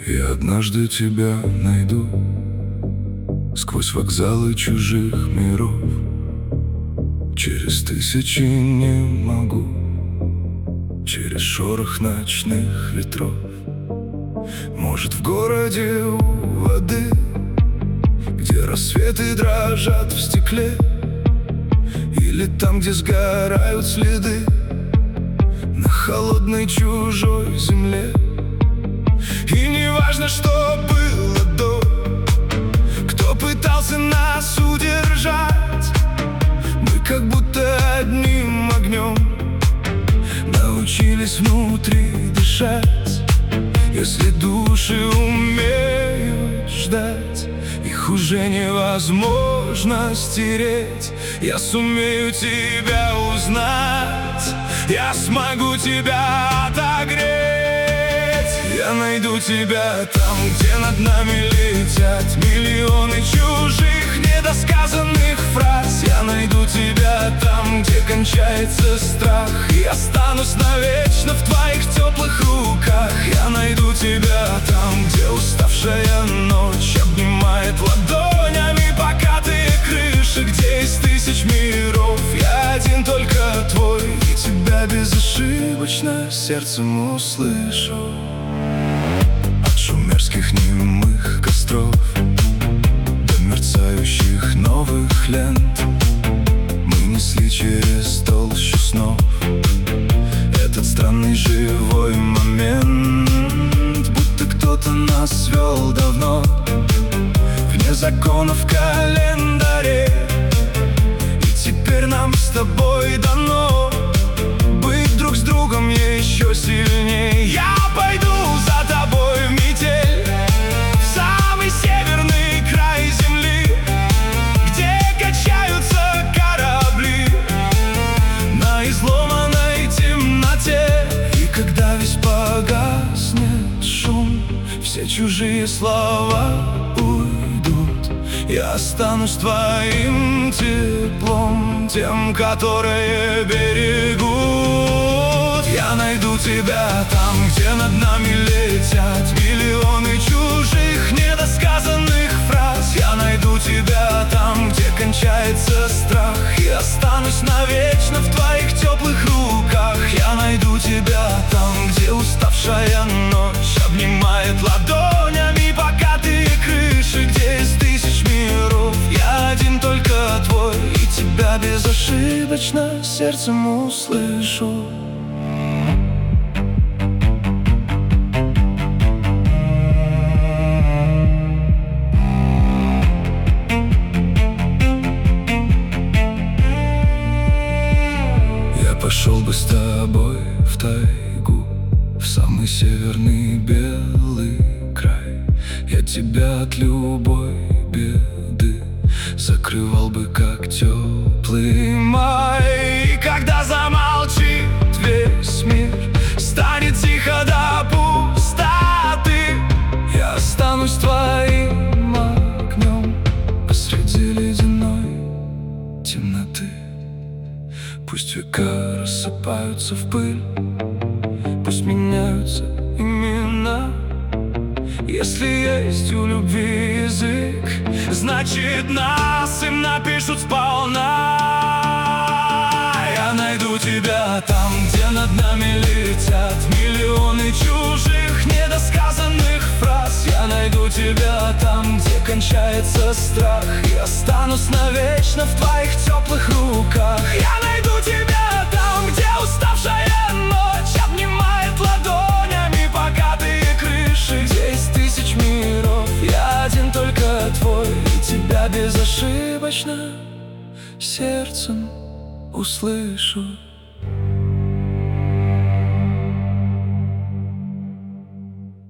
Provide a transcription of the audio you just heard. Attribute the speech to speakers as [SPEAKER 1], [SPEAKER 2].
[SPEAKER 1] Я однажды тебя найду сквозь вокзалы чужих миров. Через тысячи не могу, через шорох ночных ветров. Может, в городе у воды, где рассветы дрожат в стекле, или там, где сгорают следы на холодной чужой земле. И не важно, что было до, кто пытался нас удержать. Мы как будто одним огнем научились внутри дышать. Если души умеют ждать, их уже невозможно стереть. Я сумею тебя узнать, я смогу тебя отогреть. Я найду тебя там, где над нами летят миллионы чужих недосказанных фраз. Я найду тебя там, где кончается страх, и останусь навечно в твоих теплых руках. Я найду тебя там, где уставшая ночь обнимает ладонями покатые крыши, где из тысяч миров я один только твой, и тебя безошибочно сердцем услышу. От шумерских немых костров до мерцающих новых лент мы несли через толщу снов этот странный живой момент. Будто кто-то нас свел давно, вне законов в календаре. И теперь нам с тобой дано быть друг с другом еще сильнее. Я пойду за тобой в метель, в самый северный край земли, где качаются корабли на изломанной темноте. И когда весь погаснет шум, все чужие слова уйдут, я останусь твоим теплом, тем, которое берегут. Я найду тебя там, где над нами летят миллионы чужих недосказанных фраз. Я найду тебя там, где кончается страх, и останусь навечно в твоих теплых руках. Я найду тебя там, где уставшая ночь обнимает ладонями покатые крыши, где из тысяч миров я один только твой, и тебя безошибочно сердцем услышу. Пошел бы с тобой в тайгу, в самый северный белый край. Я тебя от любой беды закрывал бы, как теплый май. И когда замолчит весь мир, станет тихо до пустоты, я останусь твоим огнем посреди ледяной темноты. Пусть века рассыпаются в пыль, пусть меняются имена. Если есть у любви язык, значит нас им напишут сполна. Я найду тебя там, где над нами летят миллионы чужих недосказанных фраз. Я найду тебя там, где кончается страх, и останусь навечно в твоих теплых руках. Я найду тебя там, где уставшая ночь обнимает ладонями покатые крыши, где из тысяч миров я один только твой, и тебя безошибочно сердцем услышу.